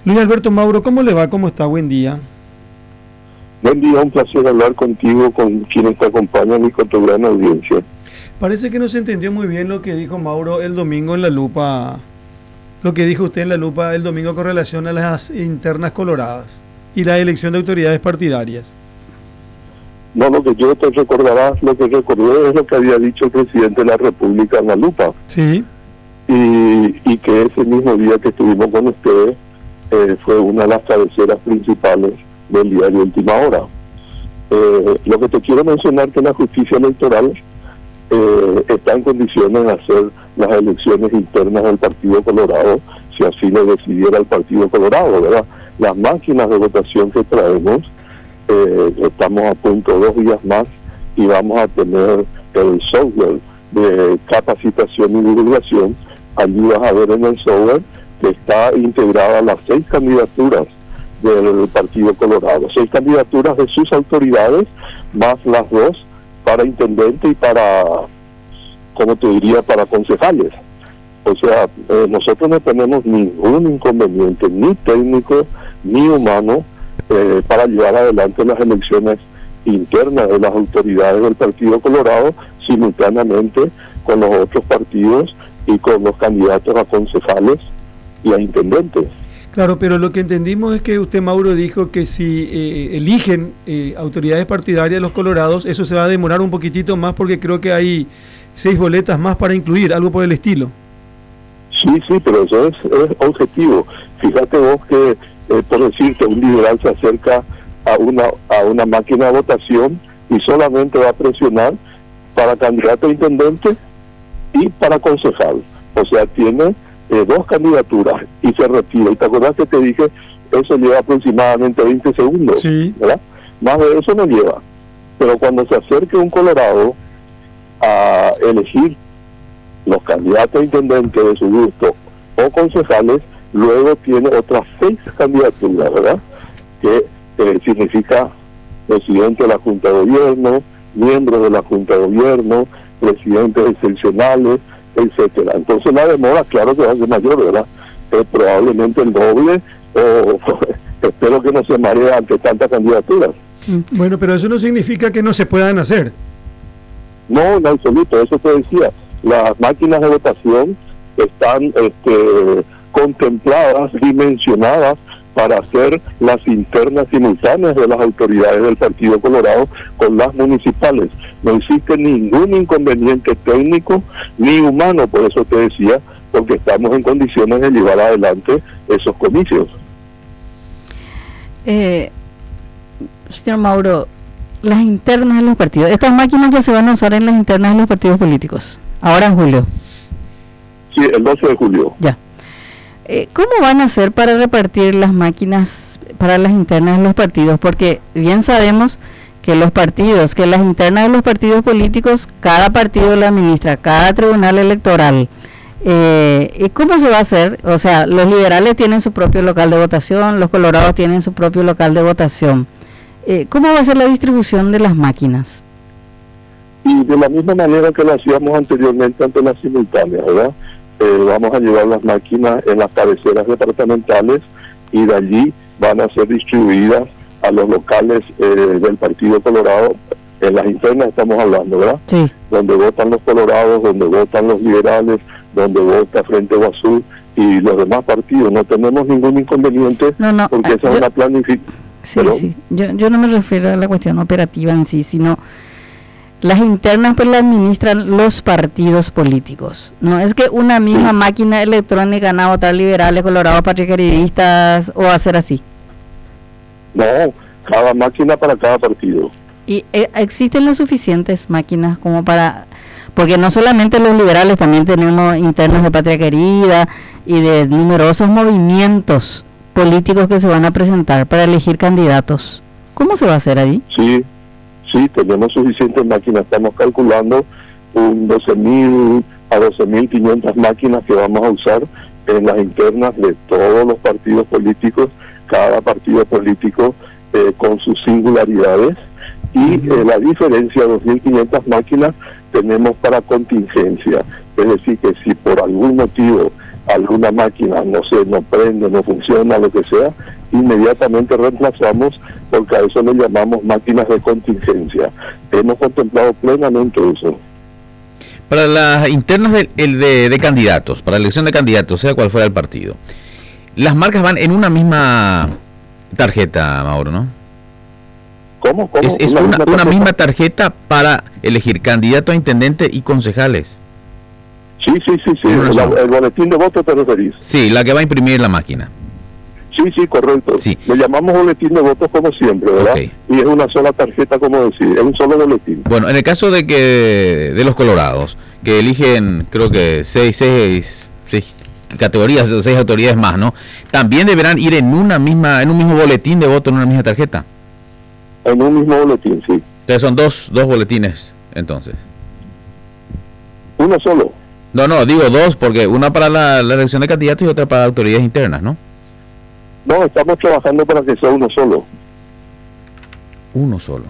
Luis Alberto Mauro, ¿cómo le va? ¿Cómo está? Buen día. Buen día, un placer hablar contigo, con quienes te acompañan y con tu gran audiencia. Parece que no se entendió muy bien lo que dijo Mauro el domingo en La Lupa, lo que dijo usted en La Lupa el domingo con relación a las internas coloradas y la elección de autoridades partidarias. No, lo que yo te recordarás, lo que recordé es lo que había dicho el presidente de la República en La Lupa. Sí. Y que ese mismo día que estuvimos con ustedes fue una de las cabeceras principales del diario Última Hora. Lo que te quiero mencionar que la justicia electoral está en condiciones de hacer las elecciones internas del Partido Colorado, si así lo decidiera el Partido Colorado, ¿verdad? Las máquinas de votación que traemos, estamos a punto 2 días más y vamos a tener el software de capacitación y divulgación. Allí vas a ver en el software que está integrada las 6 candidaturas del Partido Colorado, 6 candidaturas de sus autoridades, más las 2 para intendente y para, como te diría, para concejales. O sea, nosotros no tenemos ningún inconveniente, ni técnico, ni humano, para llevar adelante las elecciones internas de las autoridades del Partido Colorado, simultáneamente con los otros partidos y con los candidatos a concejales y a intendentes. Claro, pero lo que entendimos es que usted, Mauro, dijo que si eligen autoridades partidarias los colorados, eso se va a demorar un poquitito más porque creo que hay 6 boletas más para incluir, algo por el estilo. Sí, pero eso es objetivo. Fíjate vos que, por decirte, un liberal se acerca a una máquina de votación y solamente va a presionar para candidato a intendente y para concejal. O sea, tiene 2 candidaturas y se retira. Y te acordás que te dije, eso lleva aproximadamente 20 segundos, sí, ¿verdad? Más de eso no lleva. Pero cuando se acerque un colorado a elegir los candidatos a intendente de su gusto o concejales, luego tiene otras 6 candidaturas, ¿verdad? Que significa presidente de la Junta de Gobierno, miembros de la Junta de Gobierno, presidentes excepcionales, etcétera. Entonces la demora, claro que va a ser mayor, ¿verdad? Probablemente el doble, o espero que no se maree ante tantas candidaturas. Bueno, pero eso no significa que no se puedan hacer. No, en absoluto, eso te decía. Las máquinas de votación están contempladas, dimensionadas para hacer las internas simultáneas de las autoridades del Partido Colorado con las municipales. No existe ningún inconveniente técnico ni humano, por eso te decía, porque estamos en condiciones de llevar adelante esos comicios. Señor Mauro, las internas de los partidos, estas máquinas que se van a usar en las internas de los partidos políticos, ahora en julio. Sí, el 12 de julio. Ya. ¿Cómo van a hacer para repartir las máquinas para las internas de los partidos? Porque bien sabemos que los partidos, que las internas de los partidos políticos, cada partido la administra, cada tribunal electoral. ¿Y cómo se va a hacer? O sea, los liberales tienen su propio local de votación, los colorados tienen su propio local de votación. ¿Cómo va a ser la distribución de las máquinas? Y de la misma manera que lo hacíamos anteriormente ante las simultáneas, ¿verdad? Vamos a llevar las máquinas en las cabeceras departamentales y de allí van a ser distribuidas a los locales del Partido Colorado. En las internas estamos hablando, ¿verdad? Sí. Donde votan los colorados, donde votan los liberales, donde vota Frente Azul y los demás partidos. No tenemos ningún inconveniente, porque esa es una planificación. Sí. Yo no me refiero a la cuestión operativa en sí, sino las internas pues las administran los partidos políticos. No es que una misma máquina electrónica van a votar liberales, colorados, patriotistas o hacer así. No, cada máquina para cada partido. ¿Y existen las suficientes máquinas como para...? Porque no solamente los liberales, también tenemos internas de Patria Querida y de numerosos movimientos políticos que se van a presentar para elegir candidatos. ¿Cómo se va a hacer ahí? Sí, tenemos suficientes máquinas. Estamos calculando un 12.000 a 12.500 máquinas que vamos a usar en las internas de todos los partidos políticos, cada partido político con sus singularidades, y la diferencia de 2.500 máquinas tenemos para contingencia, es decir, que si por algún motivo alguna máquina, no sé, no prende, no funciona, lo que sea, inmediatamente reemplazamos, porque a eso le llamamos máquinas de contingencia. Hemos contemplado plenamente eso. Para las internas de candidatos, para la elección de candidatos, sea cual fuera el partido, las marcas van en una misma tarjeta, Mauro, ¿no? ¿Cómo? Es una misma tarjeta para elegir candidato a intendente y concejales. Sí. El boletín de voto te referís. Sí, la que va a imprimir la máquina. Sí, correcto. Sí. Le llamamos boletín de votos como siempre, ¿verdad? Okay. Y es una sola tarjeta, como decir, es un solo boletín. Bueno, en el caso de los colorados, que eligen, creo que seis categorías, 6 autoridades más, ¿no? También deberán ir en un mismo boletín de voto, en una misma tarjeta. En un mismo boletín, sí. Entonces son dos boletines, entonces. Uno solo. No, digo dos, porque una para la elección de candidatos y otra para autoridades internas, ¿no? No, estamos trabajando para que sea uno solo. Uno solo.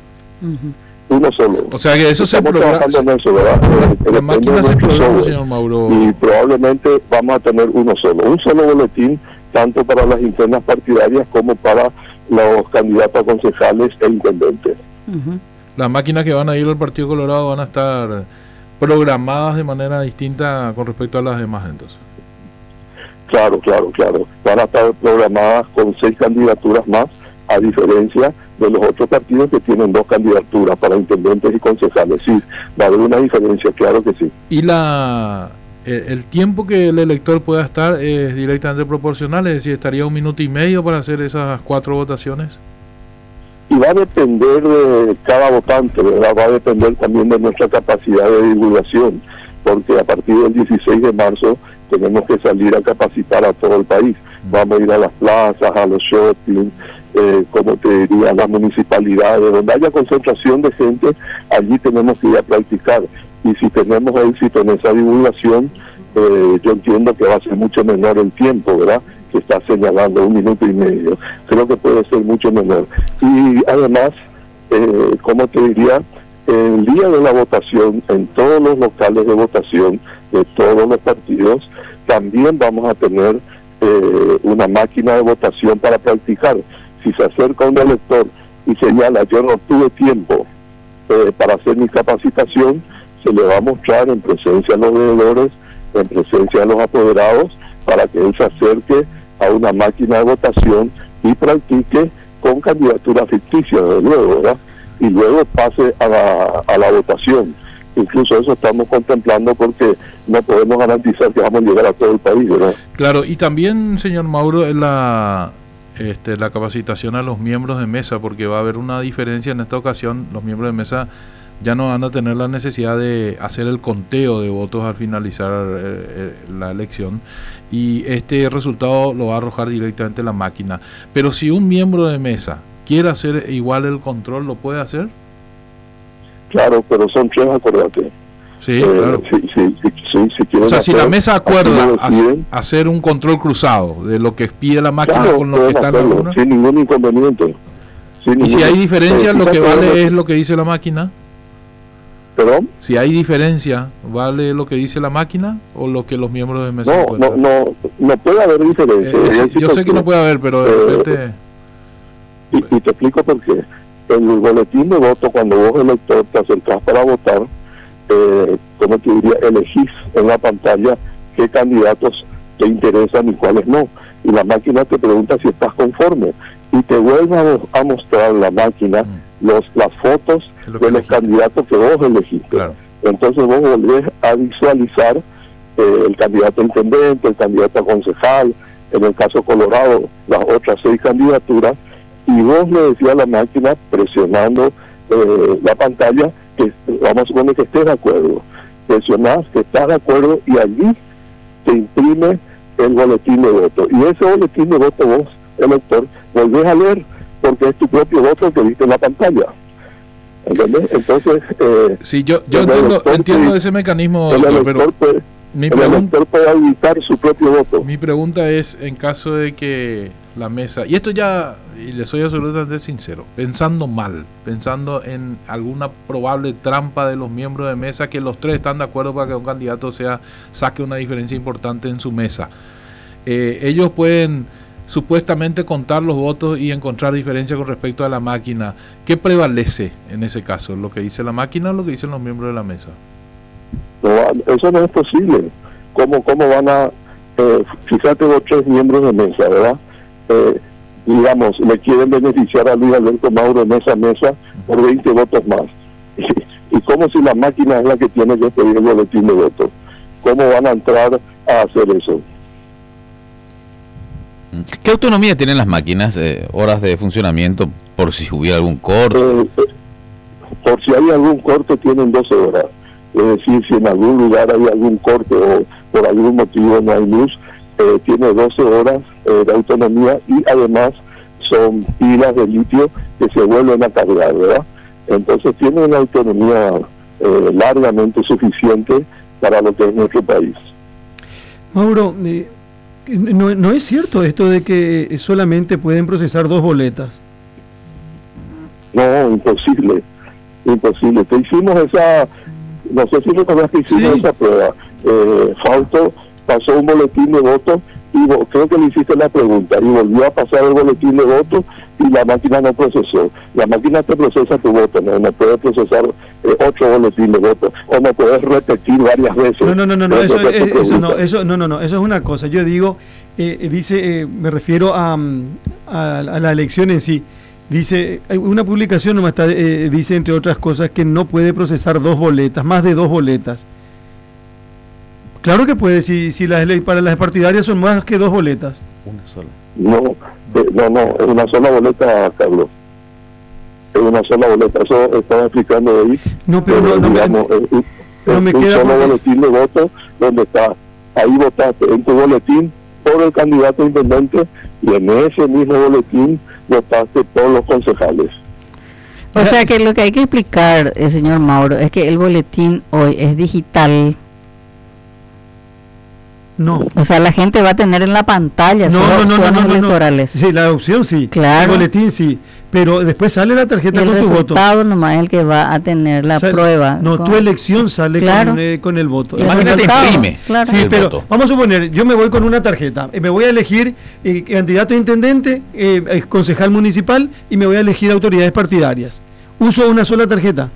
Uno solo. O sea que eso estamos trabajando en eso, ¿verdad? La máquina se programa, señor Mauro. Y probablemente vamos a tener uno solo. Un solo boletín, tanto para las internas partidarias como para los candidatos a concejales e intendentes. Las máquinas que van a ir al Partido Colorado van a estar programadas de manera distinta con respecto a las demás, entonces. Claro. Van a estar programadas con 6 candidaturas más, a diferencia de los otros partidos que tienen 2 candidaturas para intendentes y concejales. Sí, va a haber una diferencia, claro que sí. ¿Y el tiempo que el elector pueda estar es directamente proporcional? Es decir, ¿estaría 1 minuto y medio para hacer esas 4 votaciones? Y va a depender de cada votante, ¿verdad? Va a depender también de nuestra capacidad de divulgación, porque a partir del 16 de marzo tenemos que salir a capacitar a todo el país. Vamos a ir a las plazas, a los shopping, como te diría, a las municipalidades, donde haya concentración de gente, allí tenemos que ir a practicar. Y si tenemos éxito en esa divulgación, yo entiendo que va a ser mucho menor el tiempo, ¿verdad?, que está señalando 1 minuto y medio. Creo que puede ser mucho menor. Y además, como te diría, el día de la votación, en todos los locales de votación de todos los partidos, también vamos a tener una máquina de votación para practicar. Si se acerca un elector y señala, yo no tuve tiempo para hacer mi capacitación, se le va a mostrar en presencia de los veedores, en presencia de los apoderados, para que él se acerque a una máquina de votación y practique con candidaturas ficticias, desde luego, ¿verdad? Y luego pase a la votación. Incluso eso estamos contemplando, porque no podemos garantizar que vamos a llegar a todo el país, ¿verdad? Claro, y también, señor Mauro, la capacitación a los miembros de mesa, porque va a haber una diferencia en esta ocasión. Los miembros de mesa ya no van a tener la necesidad de hacer el conteo de votos al finalizar la elección, y este resultado lo va a arrojar directamente la máquina. Pero si un miembro de mesa quiere hacer igual el control, ¿lo puede hacer? Claro, pero son 3, acuérdate. Sí, claro. Si o sea, si la mesa acuerda hacer un control cruzado de lo que pide la máquina, claro, con lo que está en la urna, sin ningún inconveniente. Y si hay diferencia, lo que vale es lo que dice la máquina. ¿Perdón? Si hay diferencia, ¿vale lo que dice la máquina o lo que los miembros de mesa encuentran? No puede haber diferencia. Yo sé que no puede haber, pero de repente... Y te explico por qué. En el boletín de voto, cuando vos, elector, te acercás para votar, como te diría, elegís en la pantalla qué candidatos te interesan y cuáles no. Y la máquina te pregunta si estás conforme. Y te vuelve a mostrar la máquina las fotos de los candidatos que vos elegiste. Claro. Entonces vos volvés a visualizar el candidato a intendente, el candidato a concejal, en el caso Colorado, las otras 6 candidaturas, y vos le decías a la máquina, presionando la pantalla, que vamos a suponer que estés de acuerdo. Presionás que estás de acuerdo y allí te imprime el boletín de voto. Y ese boletín de voto vos, elector, volvés a leer, porque es tu propio voto que viste en la pantalla. ¿Entendés? Entonces... sí, yo entiendo ese mecanismo, pero el elector puede habilitar su propio voto. Mi pregunta es, en caso de que la mesa, y esto ya, y le soy absolutamente sincero, pensando en alguna probable trampa de los miembros de mesa, que los tres están de acuerdo para que un candidato saque una diferencia importante en su mesa. Ellos pueden supuestamente contar los votos y encontrar diferencias con respecto a la máquina. ¿Qué prevalece en ese caso? ¿Lo que dice la máquina o lo que dicen los miembros de la mesa? No, eso no es posible. ¿Cómo van a... fíjate, los tres miembros de mesa, ¿verdad? Digamos, le quieren beneficiar a Luis Alberto Mauro en esa mesa por 20 votos más. Y como si la máquina es la que tiene que pedir el boletín de votos. ¿Cómo van a entrar a hacer eso? ¿Qué autonomía tienen las máquinas, horas de funcionamiento, por si hubiera algún corte? Por si hay algún corte tienen 12 horas. Es decir, si en algún lugar hay algún corte o por algún motivo no hay luz, tiene 12 horas de autonomía, y además son pilas de litio que se vuelven a cargar, ¿verdad? Entonces tiene una autonomía largamente suficiente para lo que es nuestro país. Mauro, no es cierto esto de que solamente pueden procesar 2 boletas. No, imposible. Te hicimos esa, no sé si recordás que hicimos esa prueba. Fausto pasó un boletín de voto y creo que le hiciste la pregunta y volvió a pasar el boletín de voto y la máquina no procesó. La máquina te procesa tu voto, no puede procesar 8 boletines de voto, o no puedes repetir varias veces. No, eso es una cosa. Yo digo, me refiero a la elección en sí. Dice, una publicación nomás está, dice entre otras cosas que no puede procesar 2 boletas, más de 2 boletas. Claro que puede, si para las partidarias son más que 2 boletas. Una sola. No, es una sola boleta, Carlos. Es una sola boleta, eso estaba explicando ahí. No, pero no me queda un solo boletín de voto donde está, ahí votaste en tu boletín por el candidato a intendente y en ese mismo boletín votaste por los concejales. O sea que lo que hay que explicar, señor Mauro, es que el boletín hoy es digital. No. O sea, la gente va a tener en la pantalla opciones electorales. Sí, la opción sí. Claro. El boletín sí. Pero después sale la tarjeta con tu voto. El resultado nomás es el que va a tener la prueba. No, tu elección sale con el voto. La máquina te imprime. Claro. Sí, pero voto. Vamos a suponer, yo me voy con una tarjeta. Me voy a elegir candidato a intendente, concejal municipal, y me voy a elegir autoridades partidarias. ¿Uso una sola tarjeta?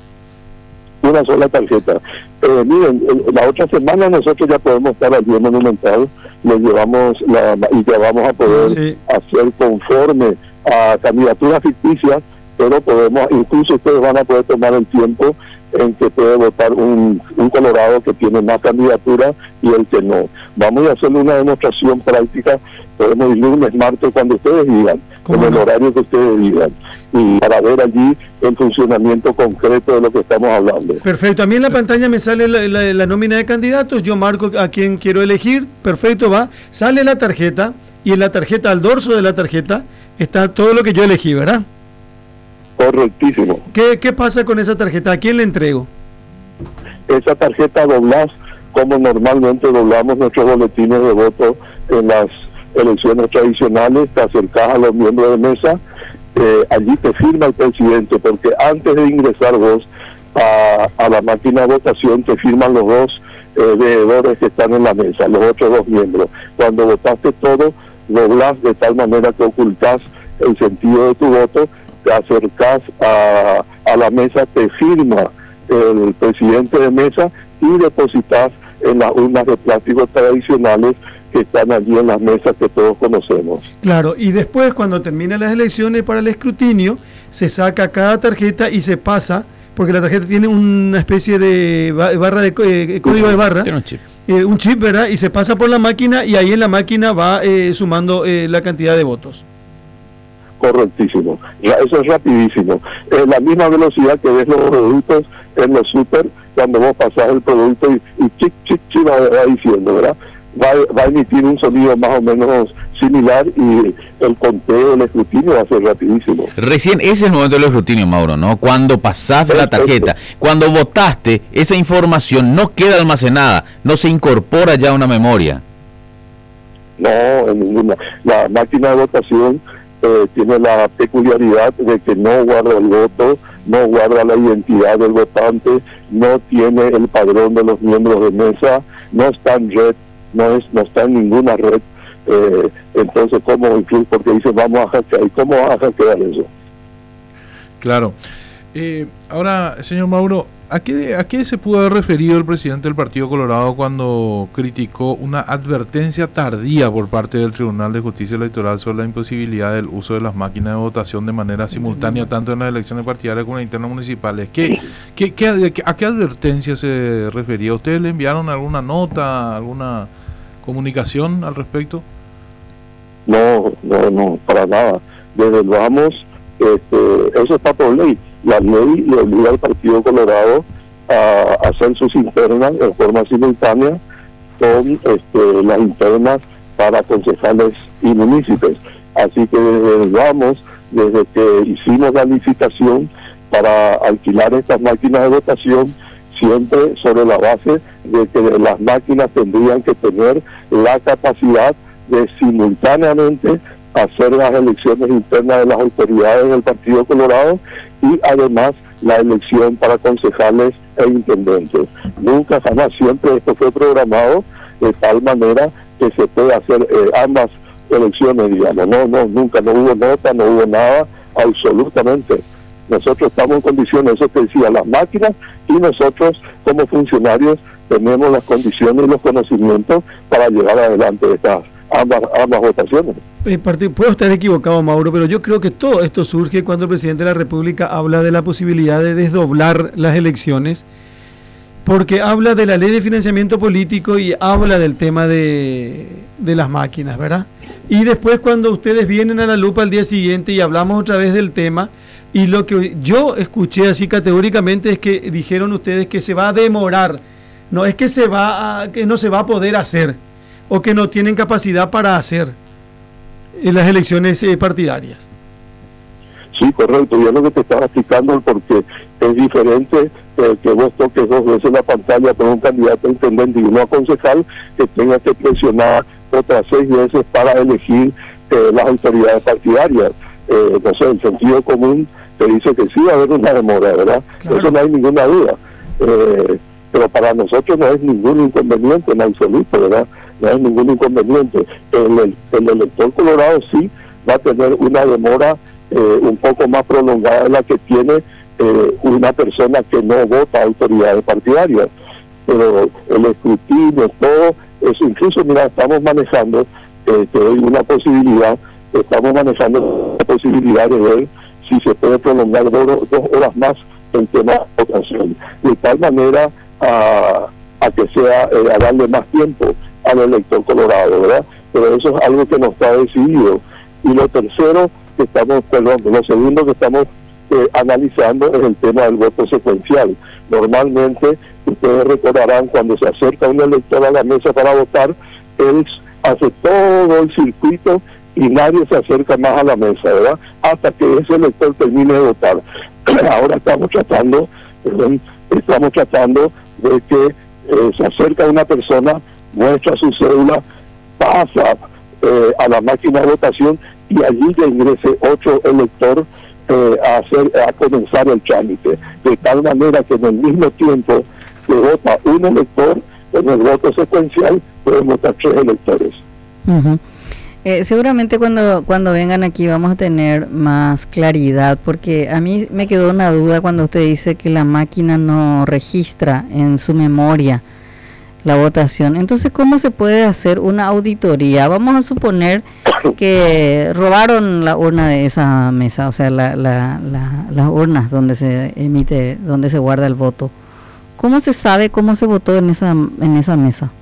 Una sola tarjeta. Miren, la otra semana nosotros ya podemos estar al Día Monumental, le llevamos y ya vamos a poder hacer conforme a candidaturas ficticias, pero podemos, incluso ustedes van a poder tomar el tiempo en que puede votar un colorado que tiene más candidaturas y el que no. Vamos a hacerle una demostración práctica, podemos ir lunes, martes, cuando ustedes digan, en el horario que ustedes digan, y para ver allí el funcionamiento concreto de lo que estamos hablando. Perfecto, a mí en la pantalla me sale la nómina de candidatos, yo marco a quien quiero elegir, perfecto, sale la tarjeta, y en la tarjeta, al dorso de la tarjeta, está todo lo que yo elegí, ¿verdad? Correctísimo. ¿Qué pasa con esa tarjeta? ¿A quién le entrego? Esa tarjeta doblás como normalmente doblamos nuestros boletines de voto en las elecciones tradicionales, te acercás a los miembros de mesa, allí te firma el presidente, porque antes de ingresar vos a la máquina de votación te firman los 2 veedores que están en la mesa, los otros 2 miembros. Cuando votaste todo, doblás de tal manera que ocultás el sentido de tu voto, te acercás a la mesa, te firma el presidente de mesa y depositas en las urnas de plástico tradicionales que están allí en las mesas que todos conocemos. Claro, y después cuando terminan las elecciones para el escrutinio, se saca cada tarjeta y se pasa, porque la tarjeta tiene una especie de barra de código de barra, tiene un chip, ¿verdad? Y se pasa por la máquina y ahí en la máquina va sumando la cantidad de votos. Correctísimo, eso es rapidísimo. La misma velocidad que ves los productos en los super, cuando vos pasás el producto y chic, va diciendo, ¿verdad? Va a emitir un sonido más o menos similar y el conteo, el escrutinio va a ser rapidísimo. Recién ese es el momento del escrutinio, Mauro, ¿no? Cuando pasaste la tarjeta, cuando votaste, esa información no queda almacenada, no se incorpora ya a una memoria. No, en ninguna. La máquina de votación tiene la peculiaridad de que no guarda el voto, no guarda la identidad del votante, no tiene el padrón de los miembros de mesa, no está en red, no está en ninguna red. Entonces, ¿cómo? Incluso porque dice vamos a hackear, ¿y cómo vas a hackear eso? Claro. Ahora, señor Mauro, ¿a qué se pudo haber referido el presidente del Partido Colorado cuando criticó una advertencia tardía por parte del Tribunal de Justicia Electoral sobre la imposibilidad del uso de las máquinas de votación de manera simultánea tanto en las elecciones partidarias como en las internas municipales? ¿A qué advertencia se refería? ¿Ustedes le enviaron alguna nota, alguna comunicación al respecto? No, para nada. Desde el vamos, eso está por ley. La ley le obliga al Partido Colorado a hacer sus internas en forma simultánea con las internas para concejales y municipios. Así que desde que hicimos la licitación para alquilar estas máquinas de votación, siempre sobre la base de que las máquinas tendrían que tener la capacidad de simultáneamente hacer las elecciones internas de las autoridades del Partido Colorado y además la elección para concejales e intendentes. Nunca jamás, siempre esto fue programado de tal manera que se puede hacer ambas elecciones, digamos. Nunca, no hubo nota, no hubo nada, absolutamente. Nosotros estamos en condiciones, eso que decía, las máquinas, y nosotros como funcionarios tenemos las condiciones y los conocimientos para llevar adelante estas ambas votaciones. Puedo estar equivocado, Mauro, pero yo creo que todo esto surge cuando el presidente de la República habla de la posibilidad de desdoblar las elecciones, porque habla de la ley de financiamiento político y habla del tema de las máquinas, ¿verdad? Y después cuando ustedes vienen a la lupa al día siguiente y hablamos otra vez del tema, y lo que yo escuché así categóricamente es que dijeron ustedes que se va a demorar, no es que que no se va a poder hacer, o que no tienen capacidad para hacer en las elecciones partidarias. Sí, correcto, yo lo que te estaba explicando porque es diferente que vos toques 2 veces la pantalla con un candidato a intendente y uno a concejal, que tenga que presionar otras 6 veces para elegir las autoridades partidarias. No sé, el sentido común te dice que sí va a haber una demora, ¿verdad? Claro. Eso no hay ninguna duda. Pero para nosotros no es ningún inconveniente en absoluto, ¿verdad? No hay ningún inconveniente. El elector colorado sí va a tener una demora un poco más prolongada de la que tiene una persona que no vota a autoridades partidarias. Pero el escrutinio, todo eso, incluso, mira, estamos manejando, te doy una posibilidad, estamos manejando la posibilidad de ver si se puede prolongar 2 horas más el tema de votación, de tal manera a que sea, a darle más tiempo al elector colorado, ¿verdad? Pero eso es algo que no está decidido. Y lo tercero que estamos, lo segundo que estamos analizando es el tema del voto secuencial. Normalmente, ustedes recordarán, cuando se acerca un elector a la mesa para votar, él hace todo el circuito y nadie se acerca más a la mesa, ¿verdad? Hasta que ese elector termine de votar. Ahora estamos tratando de que se acerca una persona, muestra su cédula, pasa a la máquina de votación y allí le ingrese otro elector a comenzar el trámite, de tal manera que en el mismo tiempo que vota un elector, en el voto secuencial pueden votar 3 electores. Seguramente cuando vengan aquí vamos a tener más claridad, porque a mí me quedó una duda cuando usted dice que la máquina no registra en su memoria la votación. Entonces, ¿cómo se puede hacer una auditoría? Vamos a suponer que robaron la urna de esa mesa, o sea, las urnas donde se emite, donde se guarda el voto. ¿Cómo se sabe cómo se votó en esa mesa?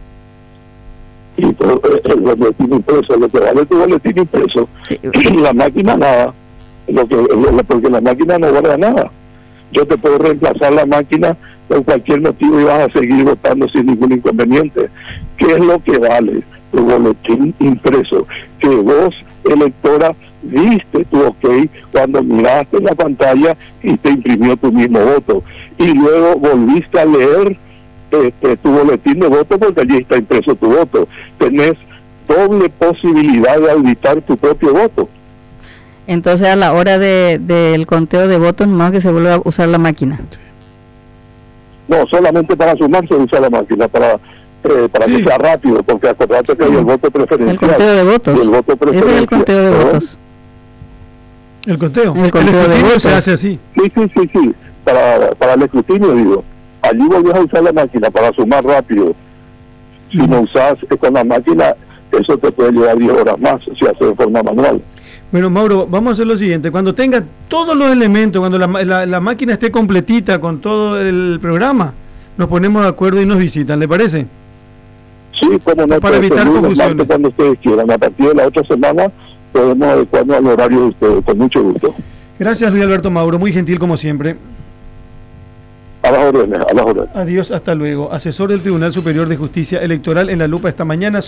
Y el boletín impreso, lo que vale tu boletín impreso, la máquina nada, porque la máquina no guarda nada. Yo te puedo reemplazar la máquina por cualquier motivo y vas a seguir votando sin ningún inconveniente. ¿Qué es lo que vale? tu boletín impreso, que vos, electora, diste tu ok cuando miraste la pantalla y te imprimió tu mismo voto, y luego volviste a leer tu boletín de voto porque allí está impreso tu voto. Tenés doble posibilidad de auditar tu propio voto. Entonces a la hora del conteo de votos más que se vuelve a usar la máquina. No, solamente para sumar se usa la máquina, para que sea rápido, porque acordate que hay el voto preferencial. El conteo de votos. El voto Ese es el conteo de votos. El conteo. El conteo de votos se hace así. Sí. Para el escrutinio, digo. Allí volvés a usar la máquina para sumar rápido. Si no usás con la máquina, eso te puede llevar 10 horas más si haces de forma manual. Bueno, Mauro, vamos a hacer lo siguiente. Cuando tenga todos los elementos, cuando la máquina esté completita con todo el programa, nos ponemos de acuerdo y nos visitan, ¿le parece? Sí, como no, para evitar confusiones. Cuando ustedes quieran. A partir de la otra semana podemos adecuarnos al horario de ustedes, con mucho gusto. Gracias, Luis Alberto Mauro, muy gentil como siempre. A las órdenes, a las órdenes. Adiós, hasta luego. Asesor del Tribunal Superior de Justicia Electoral en La Lupa esta mañana.